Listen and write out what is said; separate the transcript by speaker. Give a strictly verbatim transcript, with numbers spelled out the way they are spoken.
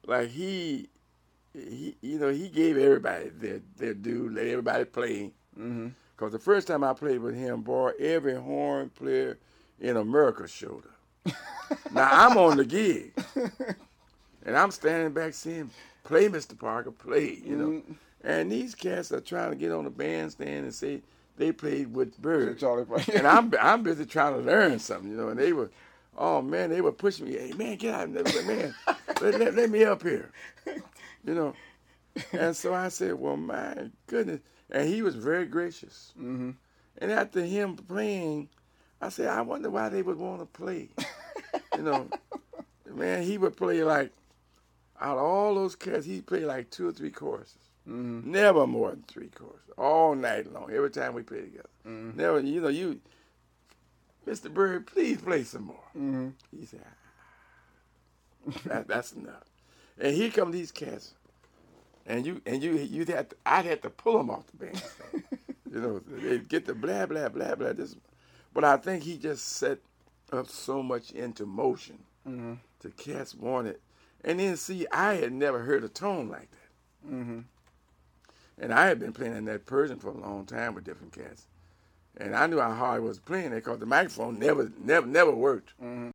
Speaker 1: like he, he, you know, he gave everybody their their due, let everybody play.
Speaker 2: Mm-hmm.
Speaker 1: Cause the first time I played with him, boy, every horn player in America showed up. Now I'm on the gig, and I'm standing back seeing play, Mister Parker, play, you know.
Speaker 2: Mm-hmm.
Speaker 1: And these cats are trying to get on the bandstand and say they played with Bird,
Speaker 2: Charlie
Speaker 1: and I'm I'm busy trying to learn something, you know. And they were, oh man, they were pushing me. Hey man, get out, man, let, let, let me up here, you know. And so I said, well, my goodness. And he was very gracious.
Speaker 2: Mm-hmm.
Speaker 1: And after him playing, I said, I wonder why they would want to play. You know, man, he would play like, out of all those cats, he'd play like two or three choruses.
Speaker 2: Mm-hmm.
Speaker 1: Never more than three choruses. All night long, every time we play together.
Speaker 2: Mm-hmm.
Speaker 1: Never, you know, you, Mister Bird, please play some more.
Speaker 2: Mm-hmm.
Speaker 1: He said, ah, that, that's enough. And here come these cats. And you and you you had to, I'd have to pull them off the bandstand. You know, they get the blah blah blah blah. This, but I think he just set up so much into motion.
Speaker 2: Mm-hmm.
Speaker 1: The cats wanted, and then see, I had never heard a tone like that.
Speaker 2: Mm-hmm.
Speaker 1: And I had been playing in that Persian for a long time with different cats, and I knew how hard I was playing it because the microphone never never never worked.
Speaker 2: Mm-hmm.